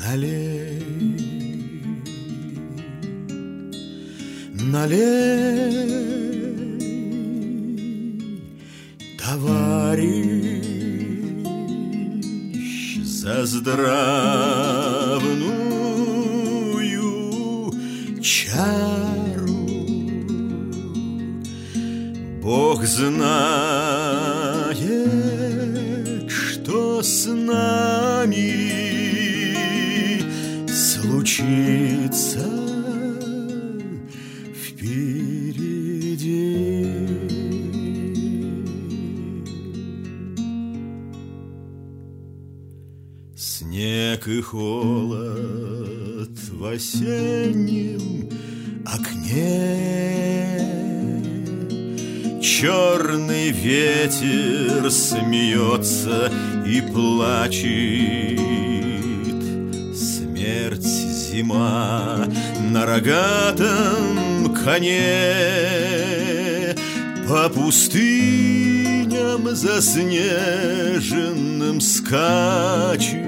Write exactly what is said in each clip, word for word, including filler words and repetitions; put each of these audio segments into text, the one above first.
налей, налей, товарищ, за здравную чару. Бог знает, что с нами случится впереди. Снег и холод в осеннем окне, черный ветер смеется и плачет. Смерть зима на рогатом коне по пустыням заснеженным скачет.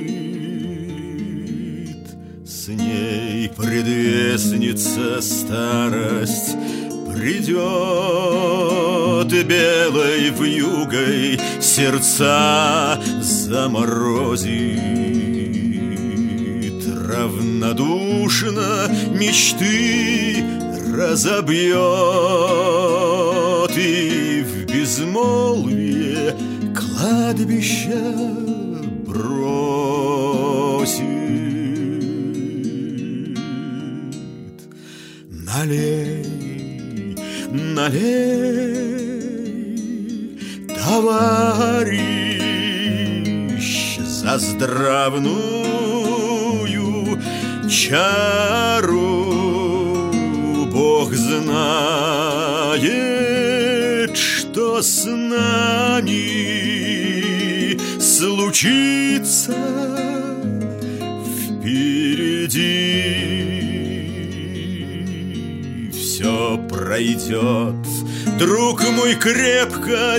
С ней предвестница старость придет, белой вьюгой сердца заморозит, равнодушно мечты разобьет и в безмолвие кладбища бросит. Налей, налей, товарищ, за здравную чару. Бог знает, что с нами случится впереди. Все пройдет, друг мой, крепко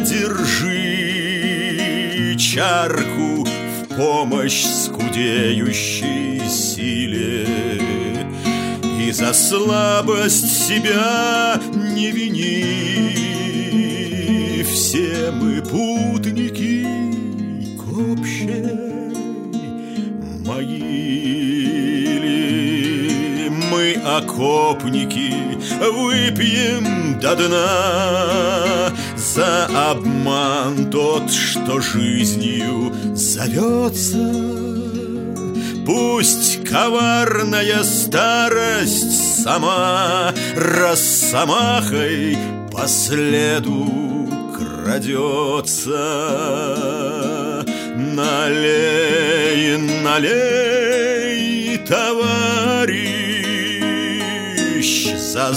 держи чарку в помощь скудеющей силе. И за слабость себя не вини, все мы путники к общей могиле. Мы, окопники, выпьем до дна за обман тот, что жизнью зовется. Пусть коварная старость сама росомахой по следу крадется. Налей, налей, товарищ, за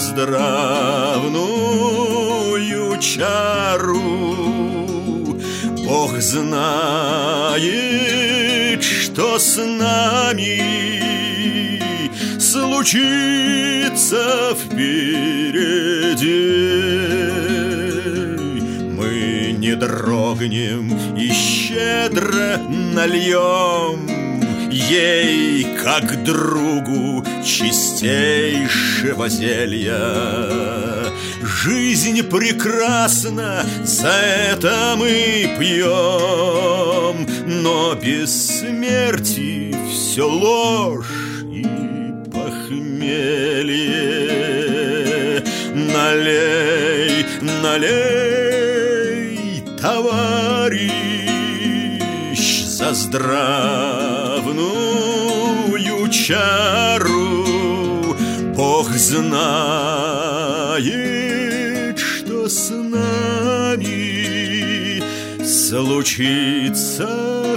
здравную чару. Бог знает, что с нами случится впереди. Мы не дрогнем и щедро нальем ей, как другу, чистейшего зелья. Жизнь прекрасна, за это мы пьем, но без смерти все ложь и похмелье. Налей, налей, товарищ, за здравную чару. Бог знает, что с нами случится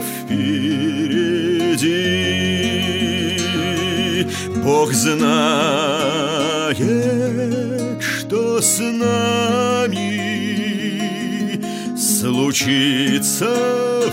впереди. Бог знает, что с нами случится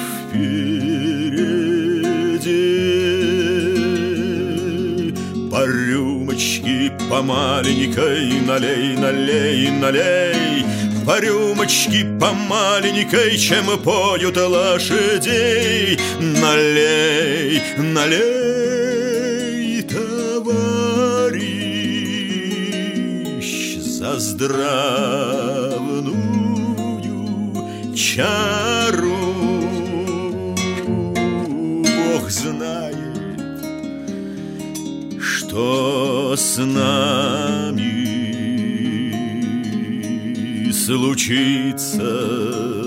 впереди. По рюмочке, по маленькой, налей, налей, налей. По рюмочке, по маленькой, чем поют лошадей. Налей, налей. нездравную чару. Бог знает, что с нами случится.